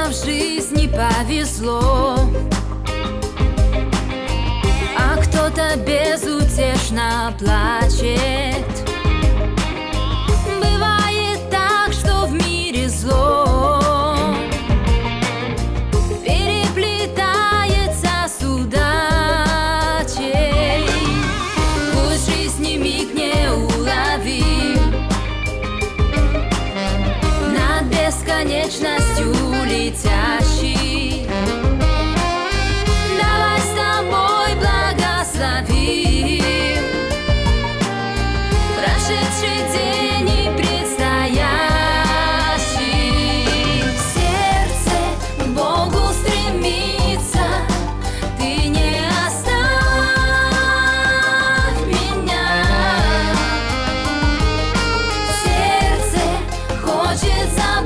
в жизни повезло, а кто-то безутешно плачет. Бывает так, что в мире зло переплетается с удачей. Пусть жизни миг неуловим, над бесконечностью летящий. Давай с тобой благословим прошедший день и предстоящий. Сердце к Богу стремится, ты не оставь меня. Сердце хочет за